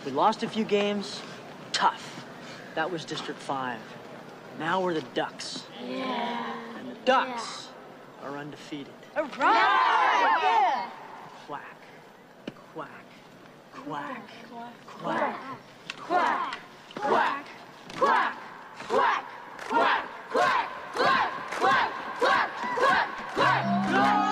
We lost a few games. Tough. That was District 5. Now we're the Ducks. Yeah. And the Ducks are undefeated. All right! Yeah! Quack. Quack. Quack. Quack. Quack. Quack. Quack. Quack. Quack. Quack. Quack. Quack. Quack. Quack. Quack.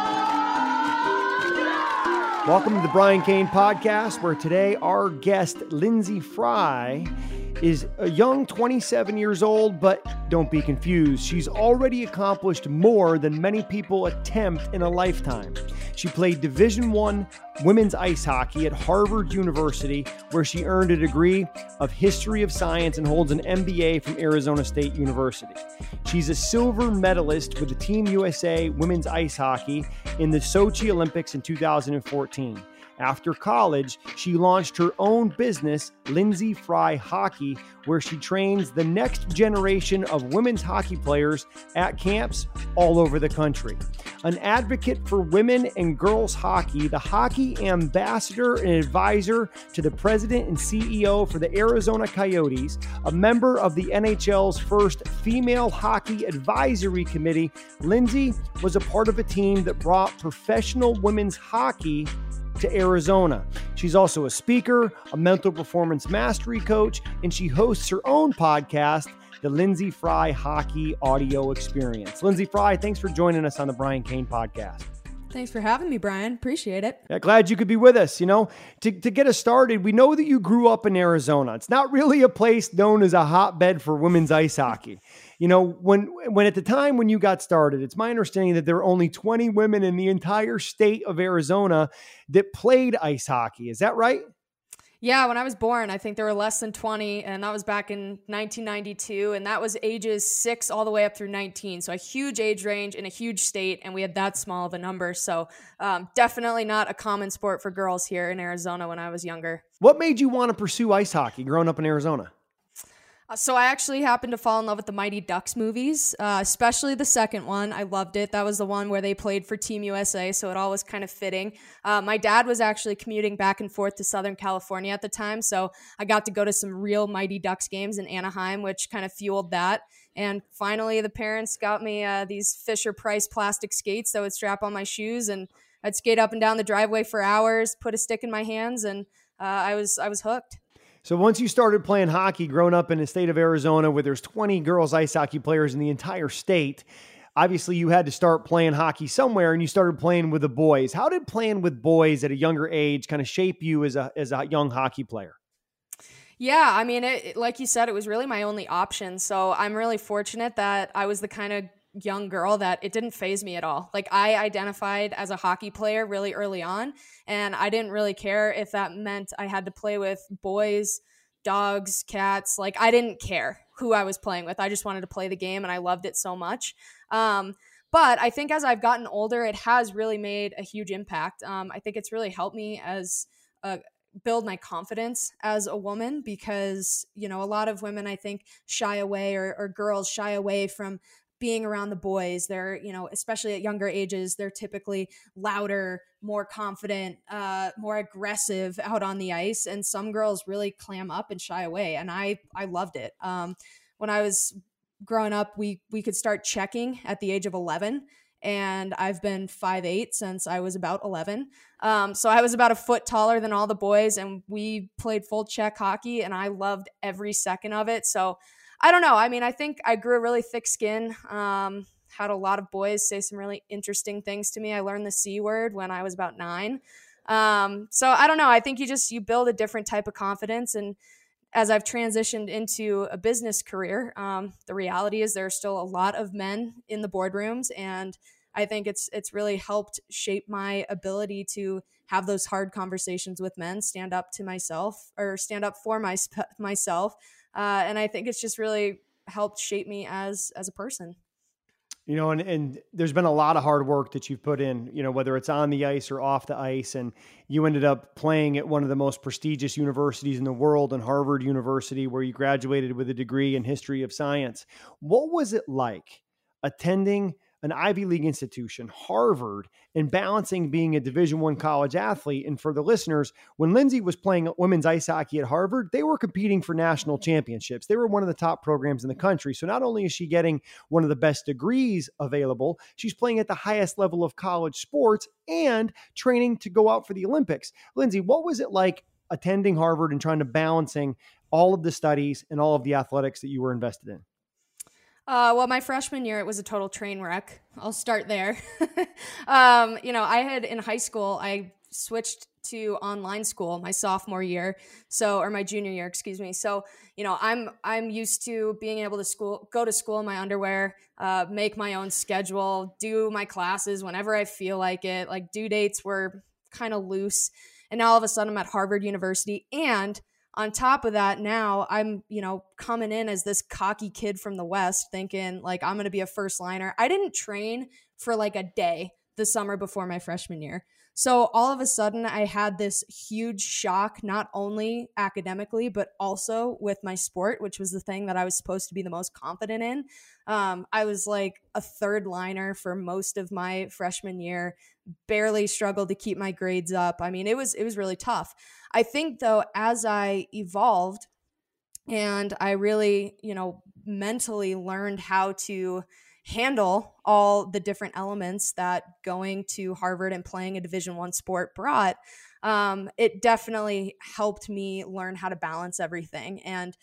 Quack. Welcome to the Brian Cain Podcast, where today our guest, Lindsey Fry, is a young 27 years old, but don't be confused. She's already accomplished more than many people attempt in a lifetime. She played Division I women's ice hockey at Harvard University, where she earned a degree of History of Science and holds an MBA from Arizona State University. She's a silver medalist with the Team USA women's ice hockey in the Sochi Olympics in 2014. After college, she launched her own business, Lindsey Fry Hockey, where she trains the next generation of women's hockey players at camps all over the country. An advocate for women and girls hockey, the hockey ambassador and advisor to the president and CEO for the Arizona Coyotes, a member of the NHL's first female hockey advisory committee, Lindsey was a part of a team that brought professional women's hockey to Arizona. She's also a speaker, a mental performance mastery coach, and she hosts her own podcast, the Lindsey Fry Hockey Audio Experience. Lindsey Fry, thanks for joining us on the Brian Cain Podcast. Thanks for having me, Brian. Appreciate it. Yeah, glad you could be with us. You know, to get us started, we know that you grew up in Arizona. It's not really a place known as a hotbed for women's ice hockey. You know, when at the time when you got started, it's my understanding that there were only 20 women in the entire state of Arizona that played ice hockey. Is that right? Yeah, when I was born, I think there were less than 20, and that was back in 1992, and that was ages 6 all the way up through 19. So a huge age range in a huge state, and we had that small of a number. So definitely not a common sport for girls here in Arizona when I was younger. What made you want to pursue ice hockey growing up in Arizona? So I actually happened to fall in love with the Mighty Ducks movies, especially the second one. I loved it. That was the one where they played for Team USA, so it all was kind of fitting. My dad was actually commuting back and forth to Southern California at the time, so I got to go to some real Mighty Ducks games in Anaheim, which kind of fueled that. And finally, the parents got me these Fisher-Price plastic skates that would strap on my shoes, and I'd skate up and down the driveway for hours, put a stick in my hands, and I was hooked. So once you started playing hockey growing up in the state of Arizona where there's 20 girls ice hockey players in the entire state, obviously you had to start playing hockey somewhere and you started playing with the boys. How did playing with boys at a younger age kind of shape you as a young hockey player? Yeah, I mean, like you said, it was really my only option. So I'm really fortunate that I was the kind of young girl that it didn't faze me at all. Like, I identified as a hockey player really early on, and I didn't really care if that meant I had to play with boys, dogs, cats. Like, I didn't care who I was playing with. I just wanted to play the game, and I loved it so much. But I think as I've gotten older, it has really made a huge impact. I think it's really helped me as build my confidence as a woman, because, you know, a lot of women, I think, shy away, or girls shy away from being around the boys. They're, you know, especially at younger ages, they're typically louder, more confident, more aggressive out on the ice. And some girls really clam up and shy away. And I loved it. When I was growing up, we could start checking at the age of 11. And I've been 5'8" since I was about 11. So I was about a foot taller than all the boys, and we played full check hockey, and I loved every second of it. So I don't know. I mean, I think I grew a really thick skin, had a lot of boys say some really interesting things to me. I learned the C word when I was about 9. So I don't know. I think you build a different type of confidence. And as I've transitioned into a business career, the reality is there are still a lot of men in the boardrooms, and I think it's really helped shape my ability to have those hard conversations with men, stand up to myself, or stand up for myself. And I think it's just really helped shape me as a person. You know, and there's been a lot of hard work that you've put in, you know, whether it's on the ice or off the ice. And you ended up playing at one of the most prestigious universities in the world, in Harvard University, where you graduated with a degree in history of science. What was it like attending an Ivy League institution, Harvard, and balancing being a Division I college athlete. And for the listeners, when Lindsay was playing women's ice hockey at Harvard, they were competing for national championships. They were one of the top programs in the country. So not only is she getting one of the best degrees available, she's playing at the highest level of college sports and training to go out for the Olympics. Lindsay, what was it like attending Harvard and trying to balancing all of the studies and all of the athletics that you were invested in? Well, my freshman year, it was a total train wreck. I'll start there. In high school, I switched to online school my sophomore year. Or my junior year, excuse me. So, I'm used to being able to go to school in my underwear, make my own schedule, do my classes whenever I feel like it. Like due dates were kind of loose. And now all of a sudden I'm at Harvard University. And on top of that, now I'm, coming in as this cocky kid from the West thinking like I'm going to be a first liner. I didn't train for like a day the summer before my freshman year. So all of a sudden I had this huge shock, not only academically, but also with my sport, which was the thing that I was supposed to be the most confident in. I was like a third liner for most of my freshman year, barely struggled to keep my grades up. I mean, it was really tough. I think though, as I evolved and I really, mentally learned how to handle all the different elements that going to Harvard and playing a Division I sport brought, it definitely helped me learn how to balance everything. And,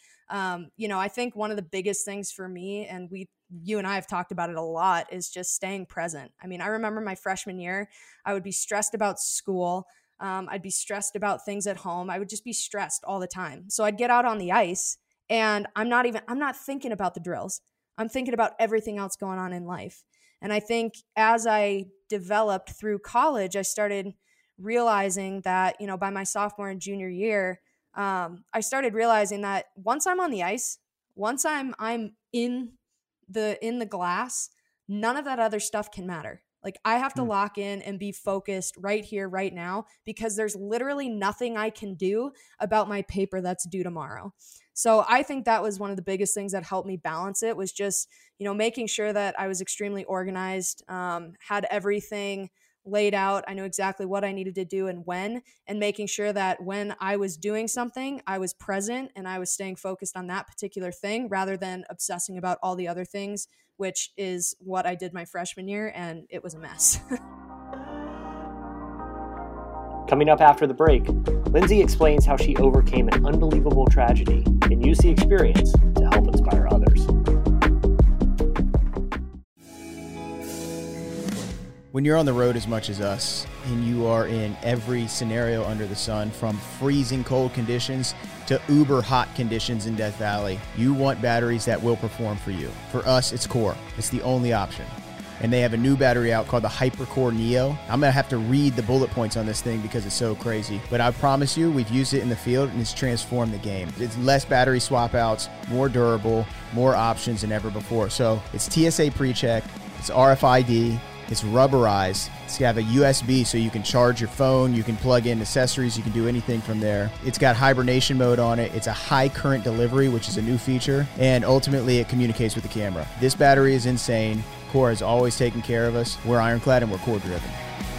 I think one of the biggest things for me, and you and I have talked about it a lot, is just staying present. I mean, I remember my freshman year, I would be stressed about school. I'd be stressed about things at home. I would just be stressed all the time. So I'd get out on the ice and I'm not thinking about the drills. I'm thinking about everything else going on in life. And I think as I developed through college, I started realizing that, by my sophomore and junior year, I started realizing that once I'm on the ice, once I'm in the glass, none of that other stuff can matter. Like I have to lock in and be focused right here, right now, because there's literally nothing I can do about my paper that's due tomorrow. So I think that was one of the biggest things that helped me balance it, was just, making sure that I was extremely organized, had everything laid out. I knew exactly what I needed to do and when, and making sure that when I was doing something, I was present and I was staying focused on that particular thing rather than obsessing about all the other things, which is what I did my freshman year, and it was a mess. Coming up after the break, Lindsay explains how she overcame an unbelievable tragedy and used the experience to help inspire others. When you're on the road as much as us, and you are in every scenario under the sun, from freezing cold conditions to uber hot conditions in Death Valley, you want batteries that will perform for you. For us, it's Core. It's the only option. And they have a new battery out called the HyperCore Neo. I'm going to have to read the bullet points on this thing because it's so crazy. But I promise you, we've used it in the field and it's transformed the game. It's less battery swap outs, more durable, more options than ever before. So it's TSA pre-check, it's RFID, it's rubberized. It's got a USB so you can charge your phone, you can plug in accessories, you can do anything from there. It's got hibernation mode on it. It's a high current delivery, which is a new feature. And ultimately, it communicates with the camera. This battery is insane. Core has always taken care of us. We're ironclad and we're core driven.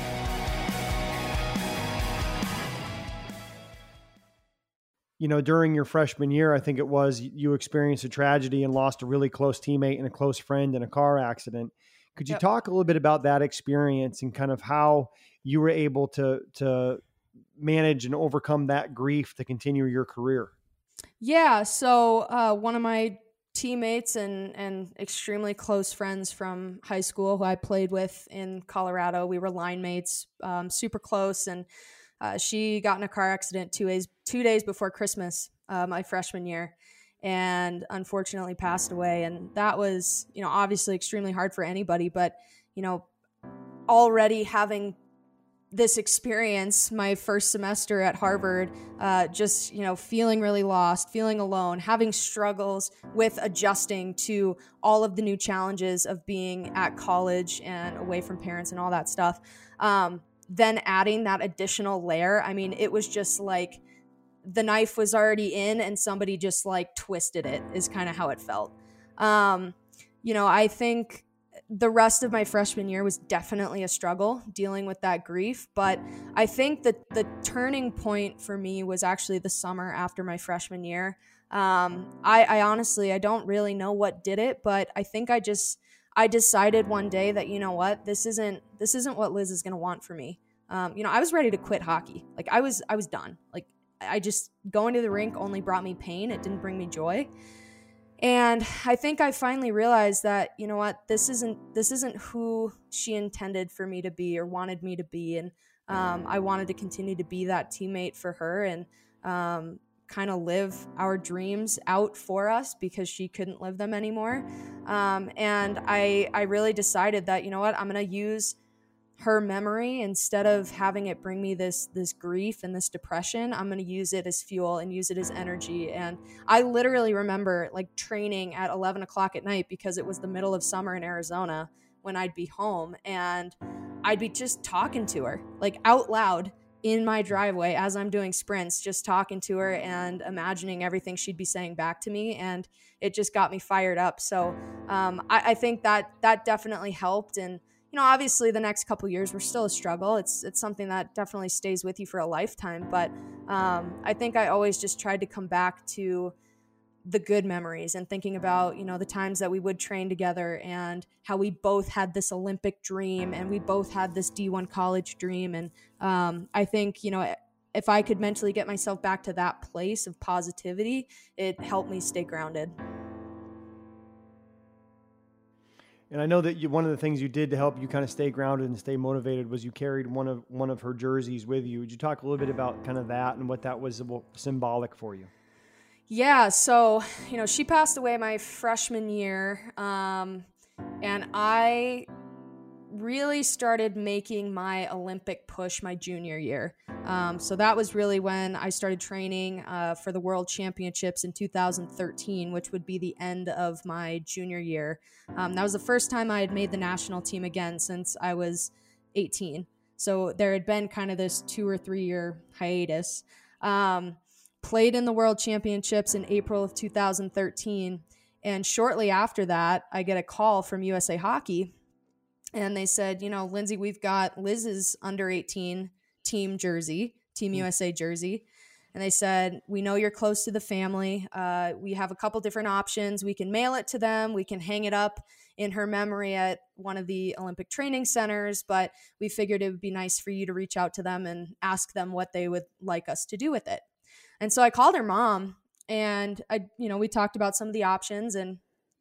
During your freshman year, I think it was, you experienced a tragedy and lost a really close teammate and a close friend in a car accident. Could you talk a little bit about that experience and kind of how you were able to manage and overcome that grief to continue your career? Yeah. So one of my teammates and extremely close friends from high school who I played with in Colorado, we were line mates, super close. And she got in a car accident 2 days before Christmas, my freshman year, and unfortunately passed away. And that was, obviously extremely hard for anybody, but, already having this experience, my first semester at Harvard, just, feeling really lost, feeling alone, having struggles with adjusting to all of the new challenges of being at college and away from parents and all that stuff. Then adding that additional layer, I mean, it was just like the knife was already in and somebody just like twisted it, is kind of how it felt. I think the rest of my freshman year was definitely a struggle dealing with that grief. But I think that the turning point for me was actually the summer after my freshman year. I honestly, I don't really know what did it, but I think I decided one day that, you know what, this isn't what Liz is going to want for me. I was ready to quit hockey. Like I was done. Like I just, going to the rink only brought me pain. It didn't bring me joy. And I think I finally realized that, you know what, this isn't who she intended for me to be or wanted me to be. And I wanted to continue to be that teammate for her and kind of live our dreams out for us because she couldn't live them anymore. And I really decided that, you know what, I'm going to use her memory instead of having it bring me this grief and this depression. I'm going to use it as fuel and use it as energy. And I literally remember like training at 11 o'clock at night because it was the middle of summer in Arizona when I'd be home, and I'd be just talking to her like out loud in my driveway as I'm doing sprints, just talking to her and imagining everything she'd be saying back to me. And it just got me fired up. So I think that definitely helped. And obviously the next couple years were still a struggle. It's something that definitely stays with you for a lifetime. But I think I always just tried to come back to the good memories and thinking about, the times that we would train together and how we both had this Olympic dream and we both had this D1 college dream. And I think, if I could mentally get myself back to that place of positivity, it helped me stay grounded. And I know that one of the things you did to help you kind of stay grounded and stay motivated was you carried one of her jerseys with you. Would you talk a little bit about kind of that and what that was symbolic for you? Yeah, so, she passed away my freshman year, and I really started making my Olympic push my junior year. So that was really when I started training for the World Championships in 2013, which would be the end of my junior year. That was the first time I had made the national team again since I was 18. So there had been kind of this 2 or 3 year hiatus. Played in the World Championships in April of 2013. And shortly after that, I get a call from USA Hockey. And they said, Lindsay, we've got Liz's under 18 team jersey, Team USA jersey. And they said, we know you're close to the family. We have a couple different options. We can mail it to them. We can hang it up in her memory at one of the Olympic training centers. But we figured it would be nice for you to reach out to them and ask them what they would like us to do with it. And so I called her mom and we talked about some of the options, and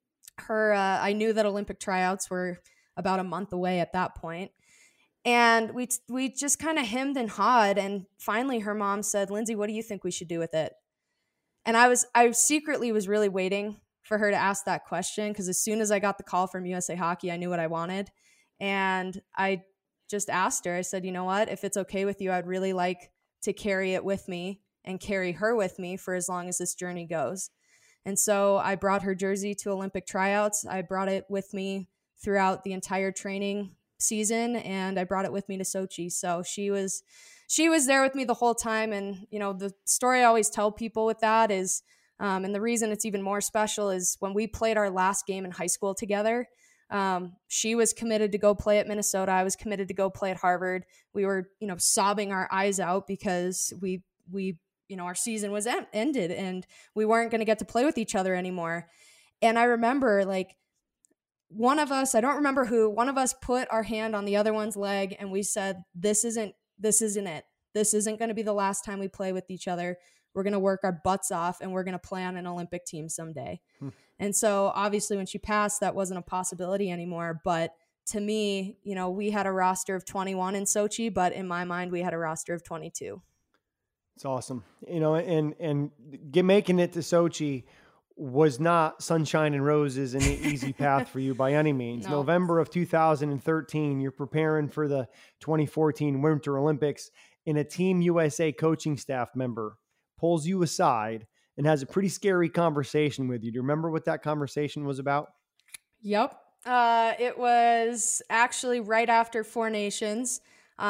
I knew that Olympic tryouts were about a month away at that point. And we just kind of hemmed and hawed. And finally her mom said, Lindsay, what do you think we should do with it? And I secretly was really waiting for her to ask that question, because as soon as I got the call from USA Hockey, I knew what I wanted. And I just asked her, I said, you know what, if it's okay with you, I'd really like to carry it with me and carry her with me for as long as this journey goes. And so I brought her jersey to Olympic tryouts. I brought it with me throughout the entire training season, and I brought it with me to Sochi. So she was there with me the whole time. And, the story I always tell people with that is, and the reason it's even more special is when we played our last game in high school together, she was committed to go play at Minnesota. I was committed to go play at Harvard. We were, sobbing our eyes out because we our season was ended and we weren't going to get to play with each other anymore. And I remember one of us, I don't remember who, one of us put our hand on the other one's leg and we said, this isn't it. This isn't going to be the last time we play with each other. We're going to work our butts off and we're going to play on an Olympic team someday. And so obviously when she passed, that wasn't a possibility anymore. But to me, we had a roster of 21 in Sochi, but in my mind, we had a roster of 22. It's awesome. And making it to Sochi was not sunshine and roses and an easy path for you by any means. No. November of 2013, you're preparing for the 2014 Winter Olympics, and a Team USA coaching staff member pulls you aside and has a pretty scary conversation with you. Do you remember what that conversation was about? Yep. It was actually right after Four Nations,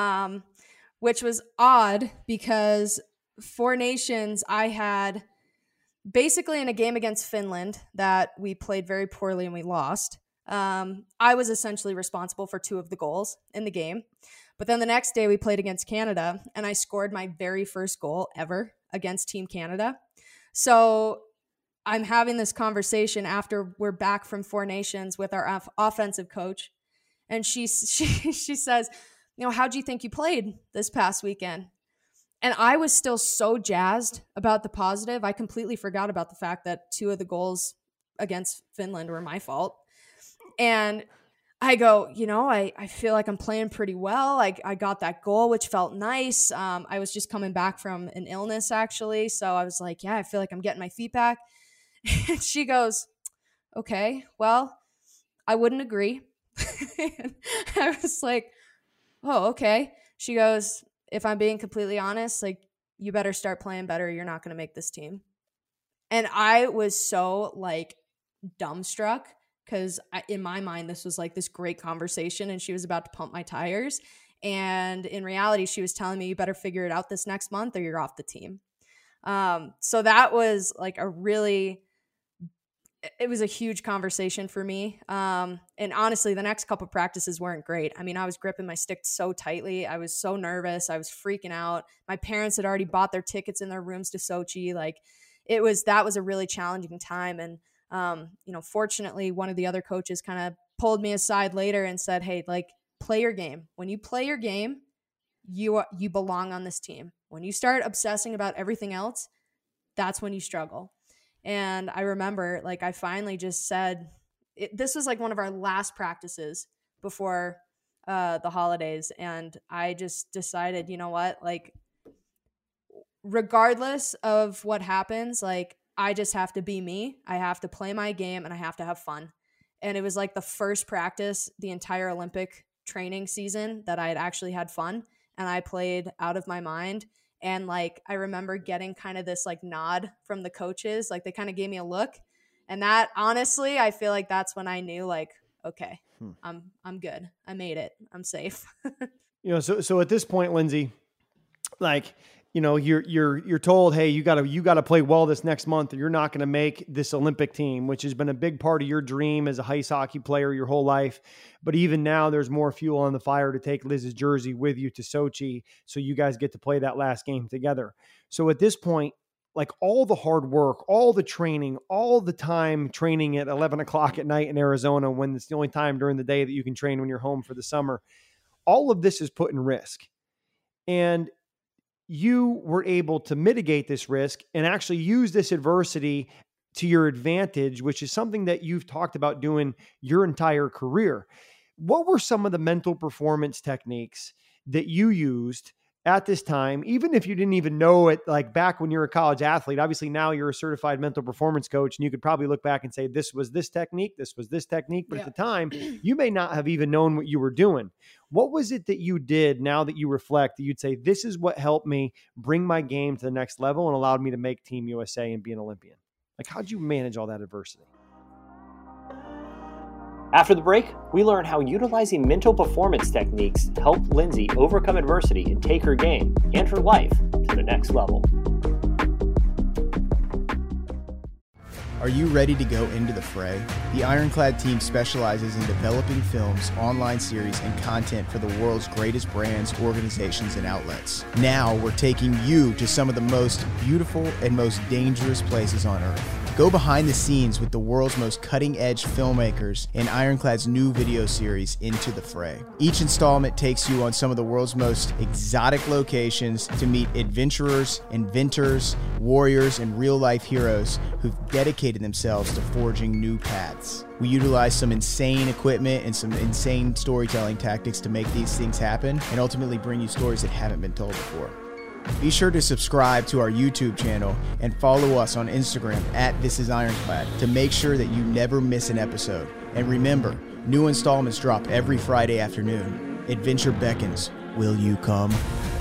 which was odd because Four Nations, I had basically in a game against Finland that we played very poorly and we lost. I was essentially responsible for 2 of the goals in the game. But then the next day we played against Canada, and I scored my very first goal ever against Team Canada. So I'm having this conversation after we're back from 4 Nations with our offensive coach. And she says, how do you think you played this past weekend? And I was still so jazzed about the positive. I completely forgot about the fact that 2 of the goals against Finland were my fault. And I go, I feel like I'm playing pretty well. I got that goal, which felt nice. I was just coming back from an illness, actually. So I was like, yeah, I feel like I'm getting my feet back. And she goes, okay, well, I wouldn't agree. And I was like, oh, okay. She goes, if I'm being completely honest, like, you better start playing better. You're not going to make this team. And I was so like dumbstruck because in my mind, this was like this great conversation and she was about to pump my tires. And in reality, she was telling me, you better figure it out this next month or you're off the team. So that was like it was a huge conversation for me. And honestly, the next couple practices weren't great. I mean, I was gripping my stick so tightly. I was so nervous. I was freaking out. My parents had already bought their tickets in their rooms to Sochi. Like that was a really challenging time. And, fortunately, one of the other coaches kind of pulled me aside later and said, hey, like, play your game. When you play your game, you belong on this team. When you start obsessing about everything else, that's when you struggle. And I remember, like, I finally just said, this was like one of our last practices before the holidays. And I just decided, you know what, like, regardless of what happens, like, I just have to be me. I have to play my game and I have to have fun. And it was like the first practice the entire Olympic training season that I had actually had fun. And I played out of my mind. And like, I remember getting kind of this like nod from the coaches, like they kind of gave me a look. And that, honestly, I feel like that's when I knew, like, okay, I'm good. I made it. I'm safe. So at this point, Lindsay, like, you're told, hey, you gotta play well this next month or you're not going to make this Olympic team, which has been a big part of your dream as a ice hockey player your whole life. But even now there's more fuel on the fire to take Liz's jersey with you to Sochi. So you guys get to play that last game together. So at this point, like, all the hard work, all the training, all the time training at 11 o'clock at night in Arizona, when it's the only time during the day that you can train when you're home for the summer, all of this is put in risk. And you were able to mitigate this risk and actually use this adversity to your advantage, which is something that you've talked about doing your entire career. What were some of the mental performance techniques that you used at this time, even if you didn't even know it, like back when you're a college athlete? Obviously now you're a certified mental performance coach and you could probably look back and say, this was this technique, this was this technique. But at the time, you may not have even known what you were doing. What was it that you did now that you reflect that you'd say, this is what helped me bring my game to the next level and allowed me to make Team USA and be an Olympian? Like, how'd you manage all that adversity? After the break, we learn how utilizing mental performance techniques helped Lindsay overcome adversity and take her game and her life to the next level. Are you ready to go into the fray? The Ironclad team specializes in developing films, online series, and content for the world's greatest brands, organizations, and outlets. Now we're taking you to some of the most beautiful and most dangerous places on Earth. Go behind the scenes with the world's most cutting-edge filmmakers in Ironclad's new video series, Into the Fray. Each installment takes you on some of the world's most exotic locations to meet adventurers, inventors, warriors, and real-life heroes who've dedicated themselves to forging new paths. We utilize some insane equipment and some insane storytelling tactics to make these things happen and ultimately bring you stories that haven't been told before. Be sure to subscribe to our YouTube channel and follow us on Instagram @ThisIsIronclad to make sure that you never miss an episode. And remember, new installments drop every Friday afternoon. Adventure beckons. Will you come?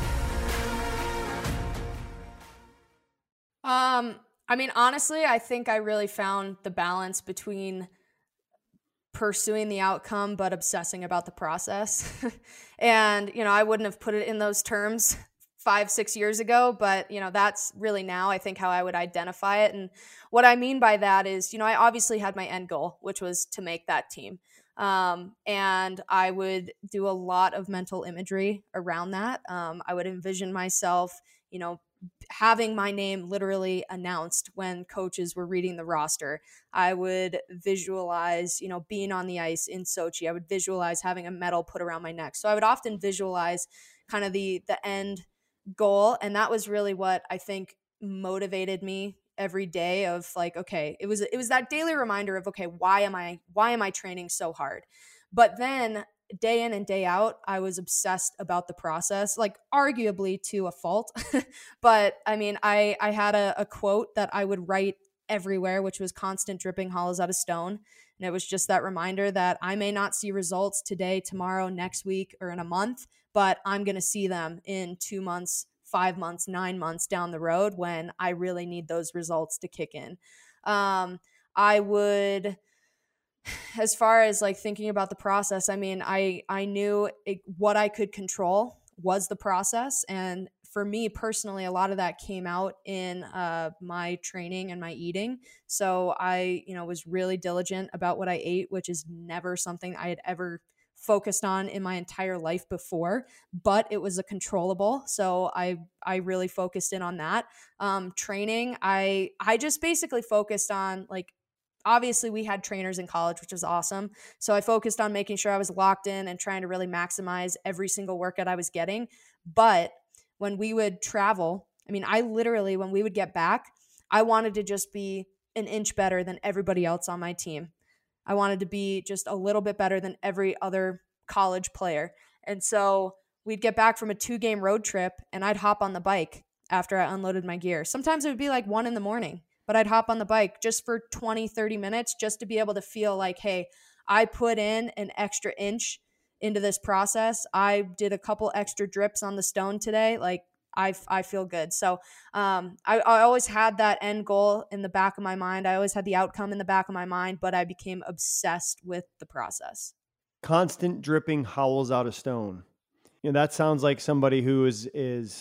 I mean, honestly, I think I really found the balance between pursuing the outcome but obsessing about the process. And, I wouldn't have put it in those terms 5-6 years ago, but that's really now I think how I would identify it. And what I mean by that is, I obviously had my end goal, which was to make that team. And I would do a lot of mental imagery around that. I would envision myself, having my name literally announced when coaches were reading the roster. I would visualize, being on the ice in Sochi. I would visualize having a medal put around my neck. So I would often visualize kind of the end goal. And that was really what I think motivated me every day of like, okay, it was that daily reminder of, okay, why am I training so hard? But then day in and day out, I was obsessed about the process, like arguably to a fault. But I mean, I had a quote that I would write everywhere, which was constant dripping hollows out of stone. And it was just that reminder that I may not see results today, tomorrow, next week, or in a month, but I'm going to see them in 2 months, 5 months, 9 months down the road when I really need those results to kick in. I would, as far as like thinking about the process, I mean, I knew what I could control was the process. And for me personally, a lot of that came out in my training and my eating. So I, was really diligent about what I ate, which is never something I had ever focused on in my entire life before, but it was a controllable. So I really focused in on that. Training, I just basically focused on like, obviously we had trainers in college, which was awesome. So I focused on making sure I was locked in and trying to really maximize every single workout I was getting. But when we would travel, I mean, I literally, when we would get back, I wanted to just be an inch better than everybody else on my team. I wanted to be just a little bit better than every other college player. And so we'd get back from a 2-game road trip and I'd hop on the bike after I unloaded my gear. Sometimes it would be like 1 a.m, but I'd hop on the bike just for 20, 30 minutes just to be able to feel like, hey, I put in an extra inch into this process. I did a couple extra drips on the stone today. Like I feel good. So I always had that end goal in the back of my mind. I always had the outcome in the back of my mind, but I became obsessed with the process. Constant dripping howls out of stone. That sounds like somebody who is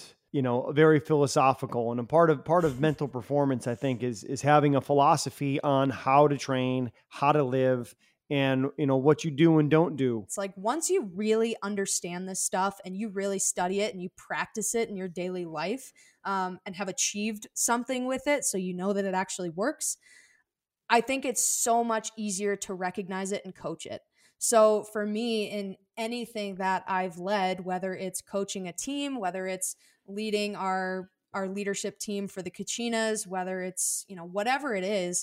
very philosophical, and a part of mental performance, I think, is having a philosophy on how to train, how to live, and what you do and don't do. It's like once you really understand this stuff and you really study it and you practice it in your daily life, and have achieved something with it, so you know that it actually works, I think it's so much easier to recognize it and coach it. So for me, in anything that I've led, whether it's coaching a team, whether it's leading our leadership team for the Kachinas, whether it's whatever it is,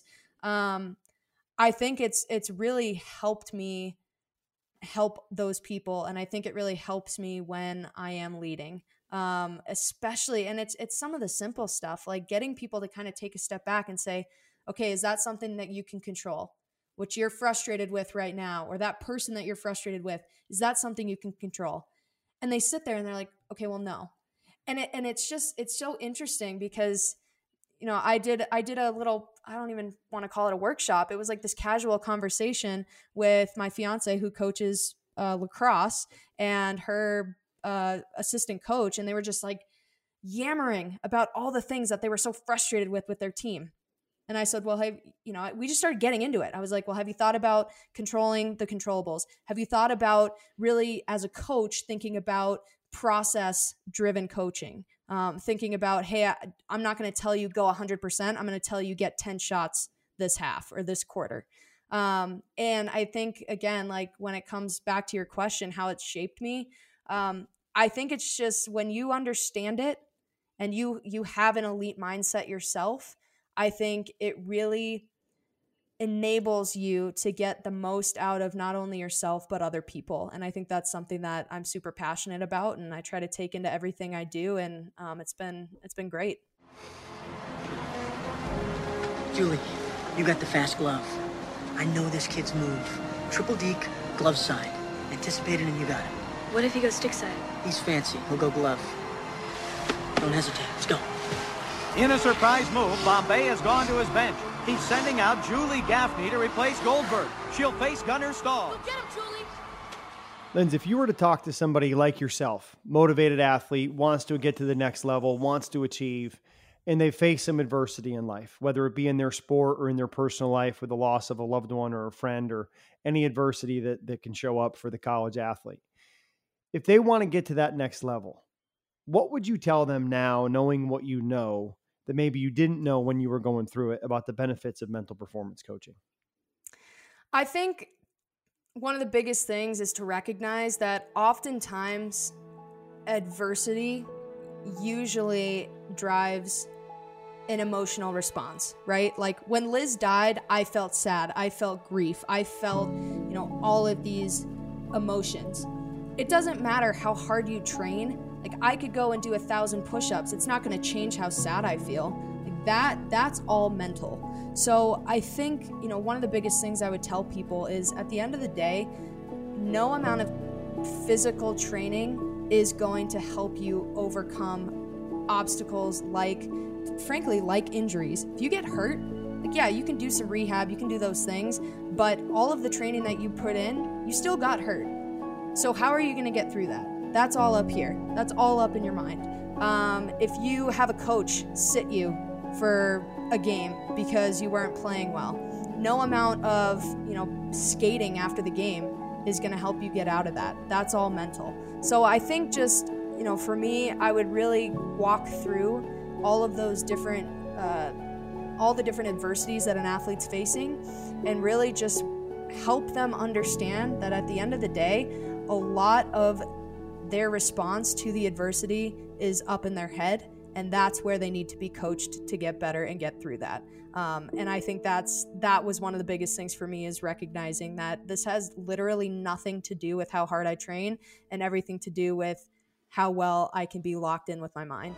I think it's really helped me help those people. And I think it really helps me when I am leading, especially, and it's some of the simple stuff, like getting people to kind of take a step back and say, okay, is that something that you can control? What you're frustrated with right now, or that person that you're frustrated with, is that something you can control? And they sit there and they're like, okay, well, no. And it's so interesting because I did a little, I don't even want to call it a workshop. It was like this casual conversation with my fiance who coaches lacrosse and her assistant coach. And they were just like yammering about all the things that they were so frustrated with their team. And I said, well, we just started getting into it. I was like, well, have you thought about controlling the controllables? Have you thought about really, as a coach, thinking about process-driven coaching? Thinking about, hey, I'm not going to tell you go 100%. I'm going to tell you get 10 shots this half or this quarter. And I think, again, like when it comes back to your question, how it's shaped me, I think it's just when you understand it and you have an elite mindset yourself, I think it really enables you to get the most out of not only yourself, but other people. And I think that's something that I'm super passionate about and I try to take into everything I do. And it's been great. Julie, you got the fast glove. I know this kid's move. Triple deke, glove side. Anticipated and you got it. What if he goes stick side? He's fancy. He'll go glove. Don't hesitate. Let's go. In a surprise move, Bombay has gone to his bench. He's sending out Julie Gaffney to replace Goldberg. She'll face Gunnar Stahl. Go get him, Julie! Lindsay, if you were to talk to somebody like yourself, motivated athlete, wants to get to the next level, wants to achieve, and they face some adversity in life, whether it be in their sport or in their personal life with the loss of a loved one or a friend or any adversity that can show up for the college athlete. If they want to get to that next level, what would you tell them now, knowing what you know that maybe you didn't know when you were going through it about the benefits of mental performance coaching? I think one of the biggest things is to recognize that oftentimes adversity usually drives an emotional response, right? Like when Liz died, I felt sad. I felt grief. I felt, all of these emotions. It doesn't matter how hard you train. Like I could go and do 1,000 push-ups. It's not going to change how sad I feel. Like that's all mental. So I think, one of the biggest things I would tell people is at the end of the day, no amount of physical training is going to help you overcome obstacles like injuries. If you get hurt, you can do some rehab, you can do those things, but all of the training that you put in, you still got hurt. So how are you going to get through that? That's all up here. That's all up in your mind. If you have a coach sit you for a game because you weren't playing well, no amount of, skating after the game is going to help you get out of that. That's all mental. So I think just, for me, I would really walk through all of those different, all the different adversities that an athlete's facing and really just help them understand that at the end of the day, a lot of their response to the adversity is up in their head, and that's where they need to be coached to get better and get through that. And I think that was one of the biggest things for me, is recognizing that this has literally nothing to do with how hard I train and everything to do with how well I can be locked in with my mind.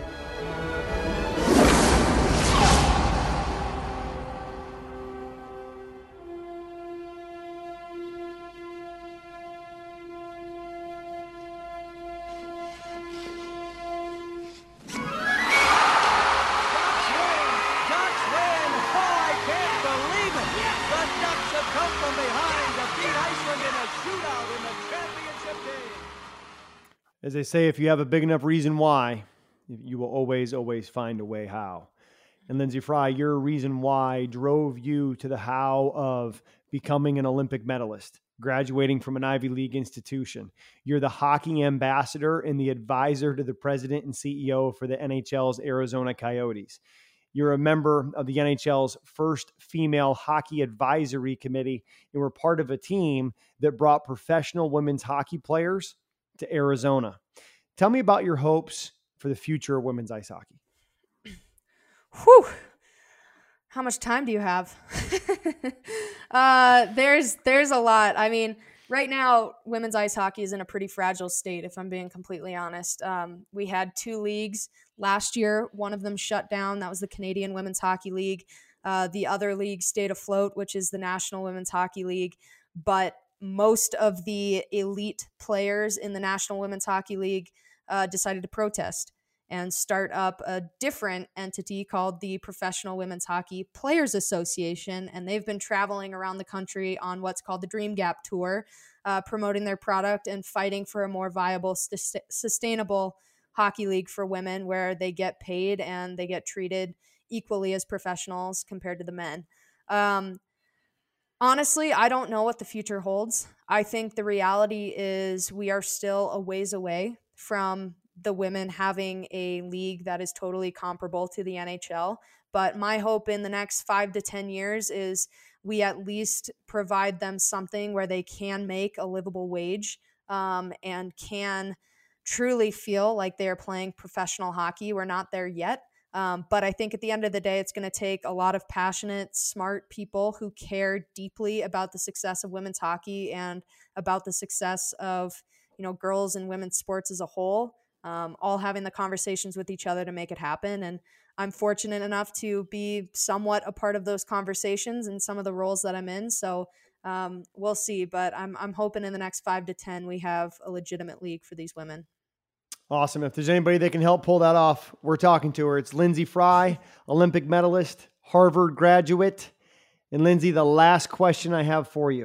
As they say, if you have a big enough reason why, you will always find a way how. And Lindsay Fry, your reason why drove you to the how of becoming an Olympic medalist, graduating from an Ivy League institution. You're the hockey ambassador and the advisor to the president and CEO for the NHL's Arizona Coyotes. You're a member of the NHL's first female hockey advisory committee, and were part of a team that brought professional women's hockey players to Arizona. Tell me about your hopes for the future of women's ice hockey. Whew. How much time do you have? There's a lot. I mean, right now, women's ice hockey is in a pretty fragile state, if I'm being completely honest. We had 2 leagues last year. One of them shut down. That was the Canadian Women's Hockey League. The other league stayed afloat, which is the National Women's Hockey League. But most of the elite players in the National Women's Hockey League decided to protest and start up a different entity called the Professional Women's Hockey Players Association. And they've been traveling around the country on what's called the Dream Gap Tour, promoting their product and fighting for a more viable, sustainable hockey league for women where they get paid and they get treated equally as professionals compared to the men. Honestly, I don't know what the future holds. I think the reality is we are still a ways away from the women having a league that is totally comparable to the NHL. But my hope in the next 5 to 10 years is we at least provide them something where they can make a livable wage and can truly feel like they are playing professional hockey. We're not there yet. But I think at the end of the day, it's going to take a lot of passionate, smart people who care deeply about the success of women's hockey and about the success of, girls and women's sports as a whole, all having the conversations with each other to make it happen. And I'm fortunate enough to be somewhat a part of those conversations in some of the roles that I'm in. So we'll see. But I'm hoping in the next 5 to 10, we have a legitimate league for these women. Awesome. If there's anybody that can help pull that off, we're talking to her. It's Lindsay Fry, Olympic medalist, Harvard graduate. And Lindsay, the last question I have for you.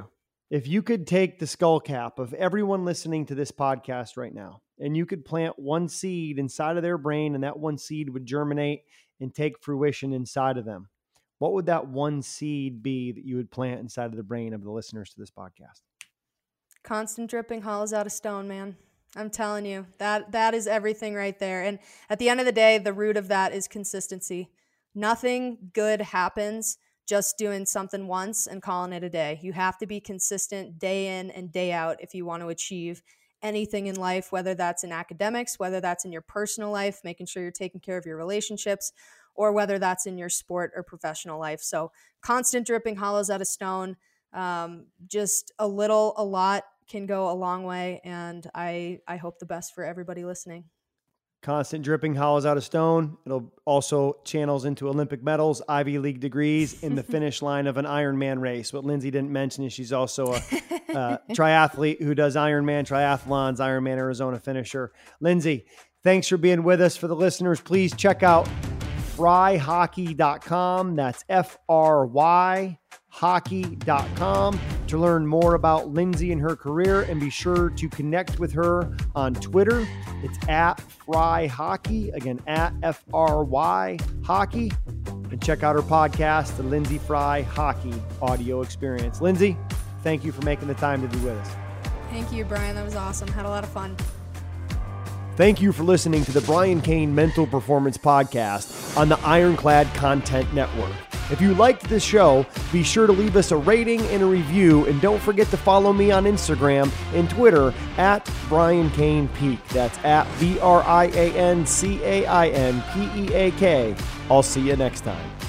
If you could take the skull cap of everyone listening to this podcast right now, and you could plant one seed inside of their brain, and that one seed would germinate and take fruition inside of them, what would that one seed be that you would plant inside of the brain of the listeners to this podcast? Constant dripping hollows out a stone, man. I'm telling you, that is everything right there. And at the end of the day, the root of that is consistency. Nothing good happens just doing something once and calling it a day. You have to be consistent day in and day out if you want to achieve anything in life, whether that's in academics, whether that's in your personal life, making sure you're taking care of your relationships, or whether that's in your sport or professional life. So constant dripping hollows out a stone. Just a lot can go a long way. And I hope the best for everybody listening. Constant dripping hollows out a stone. It'll also channels into Olympic medals, Ivy League degrees, in the finish line of an Ironman race. What Lindsay didn't mention is she's also a triathlete who does Ironman triathlons, Ironman Arizona finisher. Lindsay, thanks for being with us. For the listeners, please check out fryhockey.com. That's FRY hockey.com to learn more about Lindsay and her career, and be sure to connect with her on Twitter. It's at Fry Hockey, again, at FRY Hockey, and check out her podcast, The Lindsay Fry Hockey Audio Experience. Lindsay, thank you for making the time to be with us. Thank you, Brian. That was awesome. Had a lot of fun. Thank you for listening to the Brian Cain Mental Performance Podcast on the Ironclad Content Network. If you liked this show, be sure to leave us a rating and a review, and don't forget to follow me on Instagram and Twitter at Brian Cain Peak. That's at BrianCainPeak. I'll see you next time.